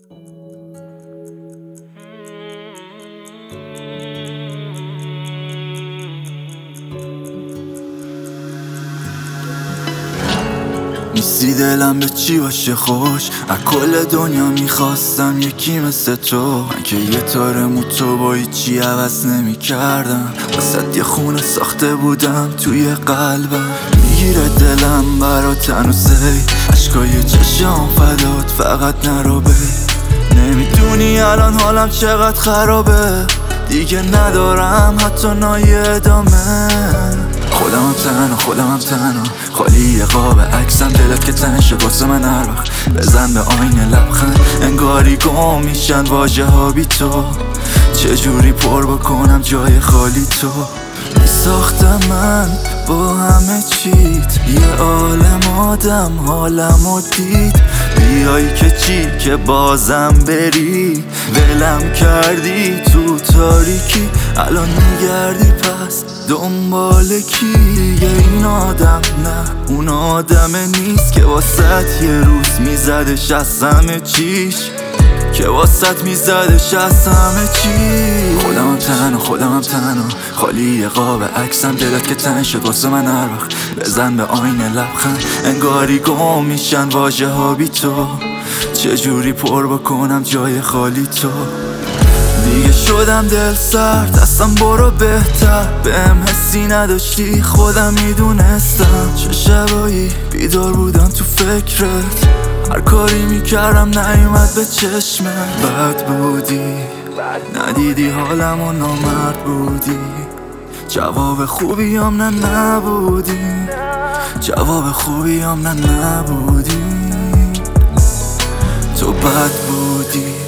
نیستی دلم به چی باشه خوش، از کل دنیا میخواستم یکی مثل تو. من که یه تار موتو با هیچی عوض نمی کردم، واسه یه خونه ساخته بودم توی قلبم. میگیره دلم برات هنوزه، عشقای چشم فدات فقط نرو بی. نمیدونی الان حالم چقدر خرابه، دیگه ندارم حتی نایه ادامه. خودمم تنها خالی یه قاب عکسم، دلت که تنگ شد واسه من هر وقت بزن به آینه لبخند. انگاری گم میشن واژه ها بی تو، چجوری پر بکنم جای خالی تو. میساختم من با همه چیت، یه عالم آدم حالمو دید. بیایی که چی که بازم بری، ولم کردی تو تاریکی. الان میگردی پس دنبال کی؟ این آدم نه اون آدمه نیست که واسط یه روز میزدش از همه چیش، که واسط میزدش از همه چی. خودمم تنها خالی یه قاب عکسم، دلت که تنگ شد واسه من هر وقت بزن به آینه لبخند. انگاری گم میشن واژه ها بی تو، چجوری پر بکنم جای خالی تو. دیگه شدم دل سرد اصلا برو بهتر، بهم حسی نداشتی خودم میدونستم. چه شبایی بیدار بودم تو فکرت، هر کاری میکردم نیومد به چشمت. بد بودی ندیدی حالم و نامرد بودی، جواب خوبیم نه نبودی، جواب خوبیم نه نبودی. تو بد بودی